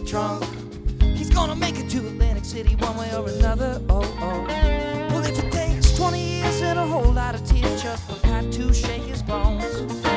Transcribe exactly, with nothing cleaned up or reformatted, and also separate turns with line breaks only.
trunk. He's gonna make it to Atlantic City one way or another, oh, oh. Well, if it takes twenty years and a whole lot of tears just for Pat to shake his bones,